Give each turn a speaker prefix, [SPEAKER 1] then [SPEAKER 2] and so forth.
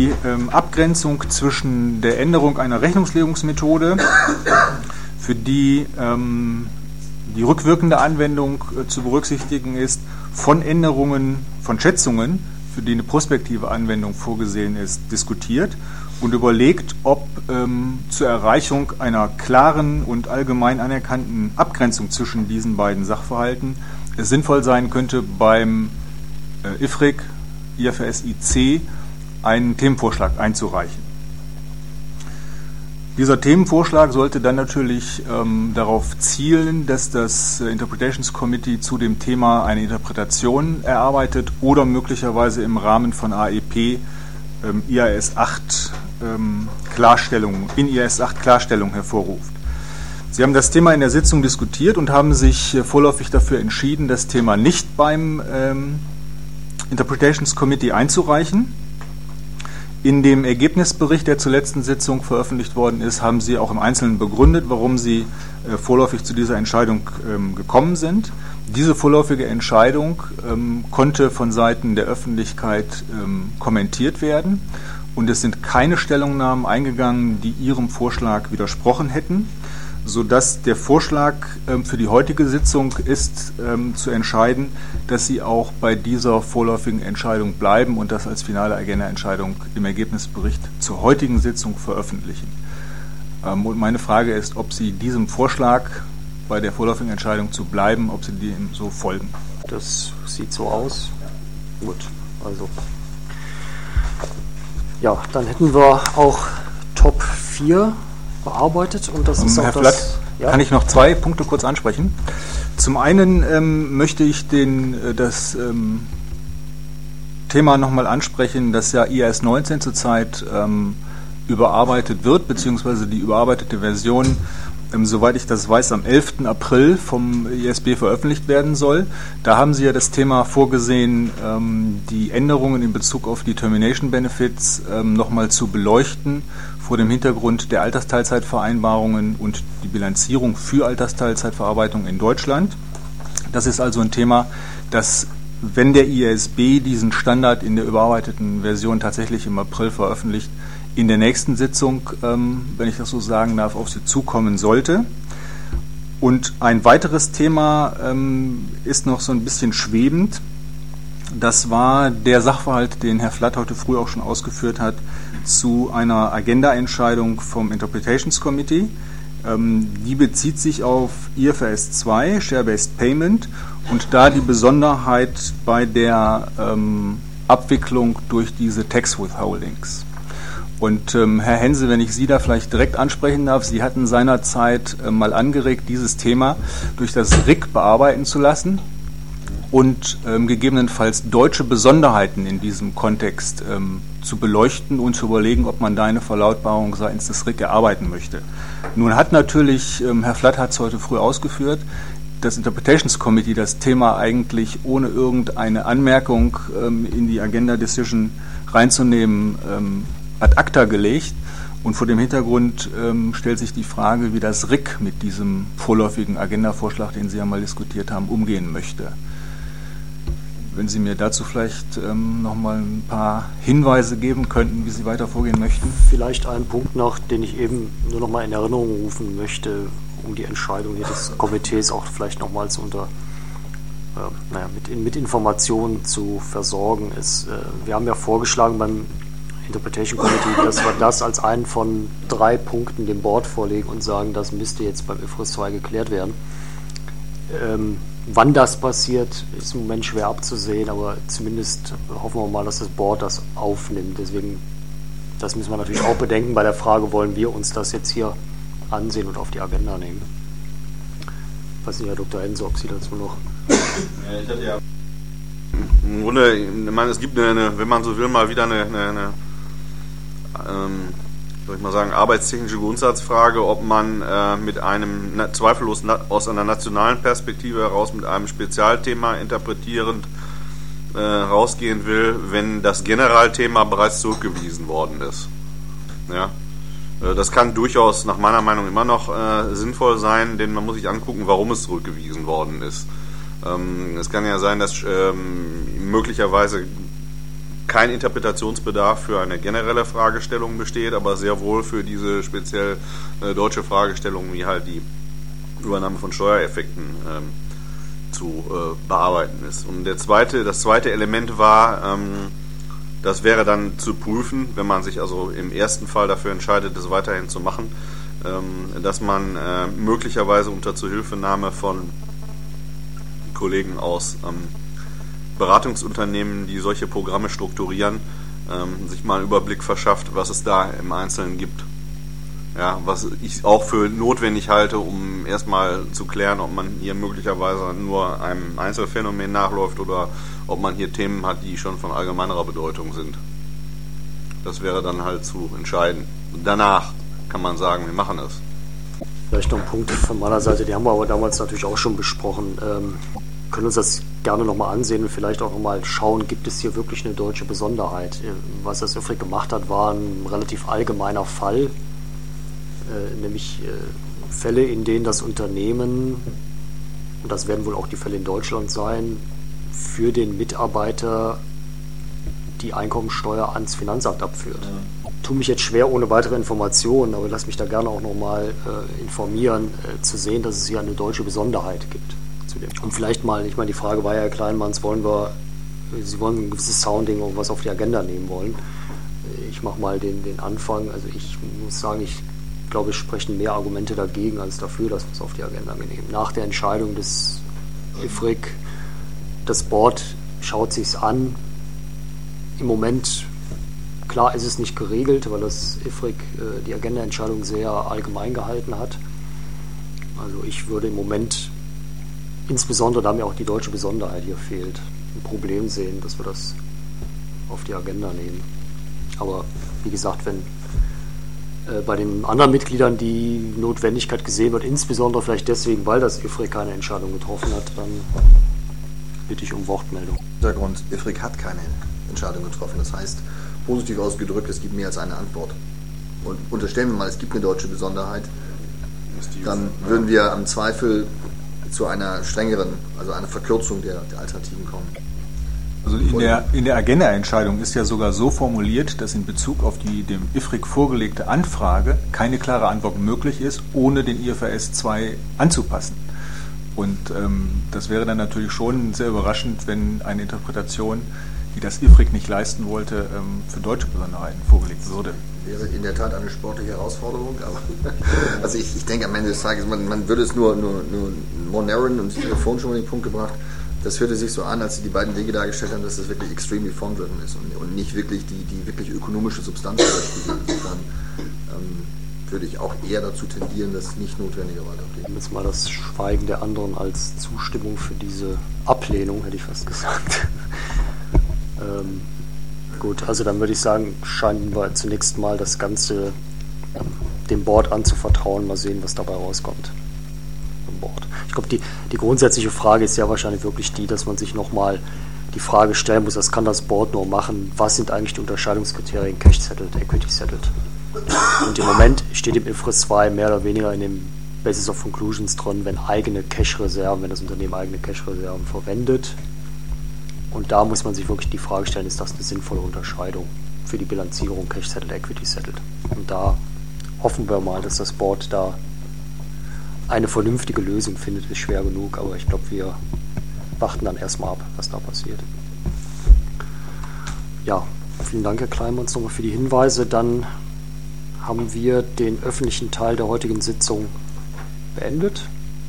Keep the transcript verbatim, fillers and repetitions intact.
[SPEAKER 1] die ähm, Abgrenzung zwischen der Änderung einer Rechnungslegungsmethode, für die ähm, die rückwirkende Anwendung äh, zu berücksichtigen ist, von Änderungen von Schätzungen, für die eine prospektive Anwendung vorgesehen ist, diskutiert und überlegt, ob ähm, zur Erreichung einer klaren und allgemein anerkannten Abgrenzung zwischen diesen beiden Sachverhalten es sinnvoll sein könnte, beim äh, I F R I C, I F R S I C, einen Themenvorschlag einzureichen. Dieser Themenvorschlag sollte dann natürlich ähm, darauf zielen, dass das äh, Interpretations Committee zu dem Thema eine Interpretation erarbeitet oder möglicherweise im Rahmen von A E P ähm, I A S acht ähm, Klarstellung, in I A S acht Klarstellung hervorruft. Sie haben das Thema in der Sitzung diskutiert und haben sich äh, vorläufig dafür entschieden, das Thema nicht beim ähm, Interpretations Committee einzureichen. In dem Ergebnisbericht, der zur letzten Sitzung veröffentlicht worden ist, haben Sie auch im Einzelnen begründet, warum Sie äh, vorläufig zu dieser Entscheidung ähm, gekommen sind. Diese vorläufige Entscheidung ähm, konnte von Seiten der Öffentlichkeit ähm, kommentiert werden und es sind keine Stellungnahmen eingegangen, die Ihrem Vorschlag widersprochen hätten, sodass der Vorschlag ähm, für die heutige Sitzung ist, ähm, zu entscheiden, dass Sie auch bei dieser vorläufigen Entscheidung bleiben und das als finale Agenda-Entscheidung im Ergebnisbericht zur heutigen Sitzung veröffentlichen. Ähm, und meine Frage ist, ob Sie diesem Vorschlag, bei der vorläufigen Entscheidung zu bleiben, ob Sie dem so folgen.
[SPEAKER 2] Das sieht so aus. Gut, also ja, dann hätten wir auch Top vier bearbeitet und das ist
[SPEAKER 1] um,
[SPEAKER 2] auch
[SPEAKER 1] Herr
[SPEAKER 2] das...
[SPEAKER 1] Flatt,
[SPEAKER 2] ja?
[SPEAKER 1] Kann ich noch zwei Punkte kurz ansprechen? Zum einen ähm, möchte ich den, äh, das ähm, Thema nochmal ansprechen, dass ja I A S neunzehn zurzeit ähm, überarbeitet wird, beziehungsweise die überarbeitete Version, ähm, soweit ich das weiß, am elften April vom I S B veröffentlicht werden soll. Da haben Sie ja das Thema vorgesehen, ähm, die Änderungen in Bezug auf die Termination Benefits ähm, nochmal zu beleuchten, vor dem Hintergrund der Altersteilzeitvereinbarungen und die Bilanzierung für Altersteilzeitverarbeitung in Deutschland. Das ist also ein Thema, das, wenn der I A S B diesen Standard in der überarbeiteten Version tatsächlich im April veröffentlicht, in der nächsten Sitzung, ähm, wenn ich das so sagen darf, auf Sie zukommen sollte. Und ein weiteres Thema ähm, ist noch so ein bisschen schwebend. Das war der Sachverhalt, den Herr Flatt heute früh auch schon ausgeführt hat, zu einer Agenda-Entscheidung vom Interpretations Committee. Ähm, die bezieht sich auf I F R S zwei, Share-Based Payment, und da die Besonderheit bei der ähm, Abwicklung durch diese Tax Withholdings. Und ähm, Herr Hense, wenn ich Sie da vielleicht direkt ansprechen darf, Sie hatten seinerzeit äh, mal angeregt, dieses Thema durch das R I C bearbeiten zu lassen und ähm, gegebenenfalls deutsche Besonderheiten in diesem Kontext ähm, zu beleuchten und zu überlegen, ob man da eine Verlautbarung seitens des R I C erarbeiten möchte. Nun hat natürlich, ähm, Herr Flatt hat es heute früh ausgeführt, das Interpretations Committee das Thema eigentlich ohne irgendeine Anmerkung ähm, in die Agenda Decision reinzunehmen, ähm, ad acta gelegt. Und vor dem Hintergrund ähm, stellt sich die Frage, wie das R I C mit diesem vorläufigen Agendavorschlag, den Sie ja mal diskutiert haben, umgehen möchte. Wenn Sie mir dazu vielleicht ähm, noch mal ein paar Hinweise geben könnten, wie Sie weiter vorgehen möchten.
[SPEAKER 2] Vielleicht einen Punkt noch, den ich eben nur noch mal in Erinnerung rufen möchte, um die Entscheidung hier des Komitees auch vielleicht nochmals unter äh, naja, mit, mit Informationen zu versorgen ist. Äh, wir haben ja vorgeschlagen beim Interpretation Committee, dass wir das als einen von drei Punkten dem Board vorlegen und sagen, das müsste jetzt beim I F R S zwei geklärt werden. Ähm, wann das passiert, ist im Moment schwer abzusehen, aber zumindest hoffen wir mal, dass das Board das aufnimmt. Deswegen, das müssen wir natürlich auch bedenken bei der Frage, wollen wir uns das jetzt hier ansehen und auf die Agenda nehmen. Ich weiß nicht, Herr Doktor Hense, ob Sie dazu noch...
[SPEAKER 3] Ja, ich hatte ja im Grunde, ich meine, es gibt eine, wenn man so will, mal wieder eine, eine, eine ähm, soll ich mal sagen, arbeitstechnische Grundsatzfrage, ob man äh, mit einem na, zweifellos na, aus einer nationalen Perspektive heraus mit einem Spezialthema interpretierend äh, rausgehen will, wenn das Generalthema bereits zurückgewiesen worden ist. Ja. Äh, das kann durchaus nach meiner Meinung immer noch äh, sinnvoll sein, denn man muss sich angucken, warum es zurückgewiesen worden ist. Ähm, es kann ja sein, dass ähm, möglicherweise kein Interpretationsbedarf für eine generelle Fragestellung besteht, aber sehr wohl für diese speziell äh, deutsche Fragestellung, wie halt die Übernahme von Steuereffekten ähm, zu äh, bearbeiten ist. Und der zweite, das zweite Element war, ähm, das wäre dann zu prüfen, wenn man sich also im ersten Fall dafür entscheidet, das weiterhin zu machen, ähm, dass man äh, möglicherweise unter Zuhilfenahme von Kollegen aus ähm, Beratungsunternehmen, die solche Programme strukturieren, ähm, sich mal einen Überblick verschafft, was es da im Einzelnen gibt. Ja, was ich auch für notwendig halte, um erstmal zu klären, ob man hier möglicherweise nur einem Einzelfenomen nachläuft oder ob man hier Themen hat, die schon von allgemeinerer Bedeutung sind. Das wäre dann halt zu entscheiden. Danach kann man sagen, wir machen es.
[SPEAKER 2] Vielleicht noch ein Punkt von meiner Seite, die haben wir aber damals natürlich auch schon besprochen. Ähm, können uns das gerne nochmal ansehen und vielleicht auch nochmal schauen, gibt es hier wirklich eine deutsche Besonderheit? Was das IFRIC gemacht hat, war ein relativ allgemeiner Fall. Äh, nämlich äh, Fälle, in denen das Unternehmen, und das werden wohl auch die Fälle in Deutschland sein, für den Mitarbeiter die Einkommensteuer ans Finanzamt abführt. Ja. Tue mich jetzt schwer ohne weitere Informationen, aber lass mich da gerne auch nochmal äh, informieren, äh, zu sehen, dass es hier eine deutsche Besonderheit gibt. Zu dem. Und vielleicht mal, ich meine, die Frage war ja, Herr Kleinmanns, wollen wir, Sie wollen ein gewisses Sounding und was auf die Agenda nehmen wollen. Ich mache mal den, den Anfang. Also ich muss sagen, ich Ich glaube, es sprechen mehr Argumente dagegen als dafür, dass wir es auf die Agenda nehmen. Nach der Entscheidung des IFRIC, das Board schaut sich es an. Im Moment, klar ist es nicht geregelt, weil das IFRIC äh, die Agenda-Entscheidung sehr allgemein gehalten hat. Also ich würde im Moment, insbesondere da mir auch die deutsche Besonderheit hier fehlt, ein Problem sehen, dass wir das auf die Agenda nehmen. Aber wie gesagt, wenn bei den anderen Mitgliedern die Notwendigkeit gesehen wird, insbesondere vielleicht deswegen, weil das IFRIC keine Entscheidung getroffen hat, dann bitte ich um Wortmeldung.
[SPEAKER 4] Hintergrund, IFRIC hat keine Entscheidung getroffen. Das heißt, positiv ausgedrückt, es gibt mehr als eine Antwort. Und unterstellen wir mal, es gibt eine deutsche Besonderheit, dann würden wir am Zweifel zu einer strengeren, also einer Verkürzung der, der Alternativen kommen.
[SPEAKER 1] Also in der, in der Agenda-Entscheidung ist ja sogar so formuliert, dass in Bezug auf die dem IFRIC vorgelegte Anfrage keine klare Antwort möglich ist, ohne den I F R S zwei anzupassen. Und ähm, das wäre dann natürlich schon sehr überraschend, wenn eine Interpretation, die das IFRIC nicht leisten wollte, ähm, für deutsche Besonderheiten vorgelegt würde.
[SPEAKER 4] Wäre in der Tat eine sportliche Herausforderung, aber also ich, ich denke am Ende des Tages, man, man würde es nur, nur, nur more narrowen, und ich habe vorhin schon mal den Punkt gebracht, das hörte sich so an, als sie die beiden Wege dargestellt haben, dass das wirklich extremely form-driven ist und, und nicht wirklich die, die wirklich ökonomische Substanz widerspiegelt. Insofern ähm, würde ich auch eher dazu tendieren, das nicht notwendigerweise ablehnen.
[SPEAKER 2] Jetzt mal das Schweigen der anderen als Zustimmung für diese Ablehnung, hätte ich fast gesagt. ähm, gut, also dann würde ich sagen, scheinen wir zunächst mal das Ganze ähm, dem Board anzuvertrauen, mal sehen, was dabei rauskommt. Board. Ich glaube, die, die grundsätzliche Frage ist ja wahrscheinlich wirklich die, dass man sich nochmal die Frage stellen muss, das kann das Board nur machen, was sind eigentlich die Unterscheidungskriterien Cash-Settled, Equity-Settled. Und im Moment steht im I F R S zwei mehr oder weniger in dem Basis of Conclusions drin, wenn eigene Cash-Reserven, wenn das Unternehmen eigene Cash-Reserven verwendet. Und da muss man sich wirklich die Frage stellen, ist das eine sinnvolle Unterscheidung für die Bilanzierung Cash-Settled, Equity-Settled. Und da hoffen wir mal, dass das Board da eine vernünftige Lösung findet, ist schwer genug, aber ich glaube, wir warten dann erstmal ab, was da passiert. Ja, vielen Dank, Herr Kleinmanns, nochmal für die Hinweise. Dann haben wir den öffentlichen Teil der heutigen Sitzung beendet.